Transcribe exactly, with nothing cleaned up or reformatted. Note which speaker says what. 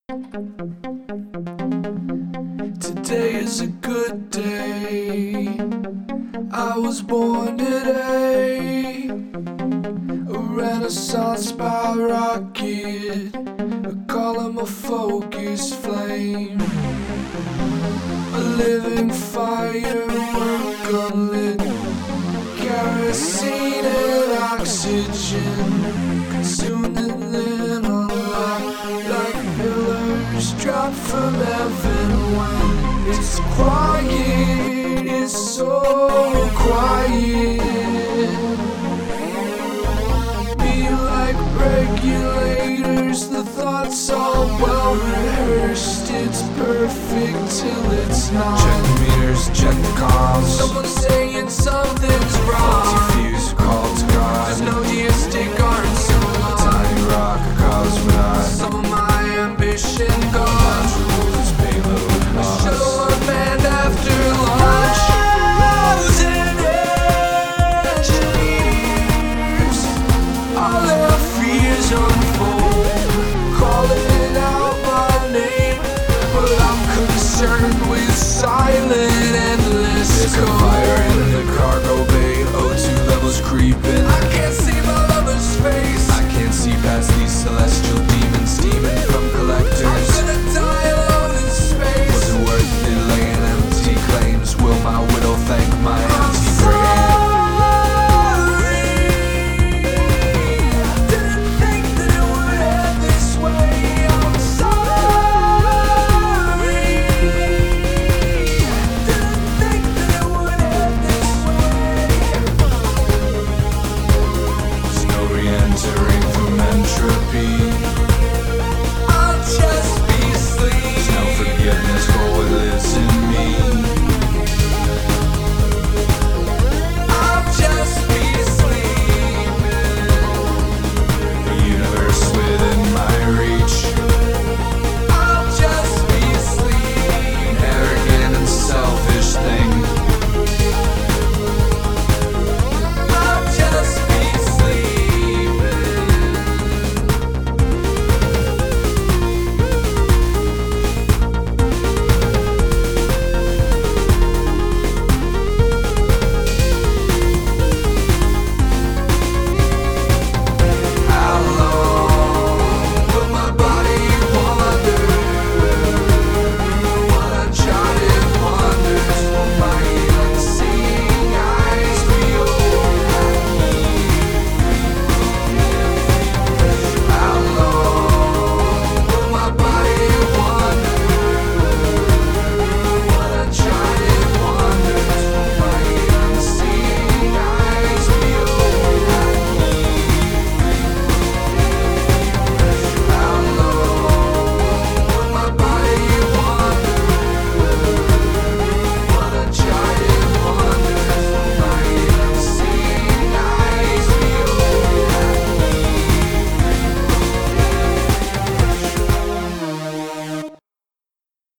Speaker 1: Today is a good day. I was born today, a renaissance by rocket. I call him a focus flame, a living firework unlit, kerosene and oxygen, consumed and then unlocked like pillars dropped from heaven. When it's quiet, it's so quiet. Be like regulators, the thoughts all well rehearsed. It's perfect till it's not. Check the meters, check the comms. Someone's saying something's wrong. Faulty fuse, call to God. There's no deistic art so long. Tiny rock, a cosmonaut. Some of my ambition gone. Its payload lost. Show up and after lunch. Thousand engineers, all their fears unfold, calling out my name, but I'm concerned with silent endless code.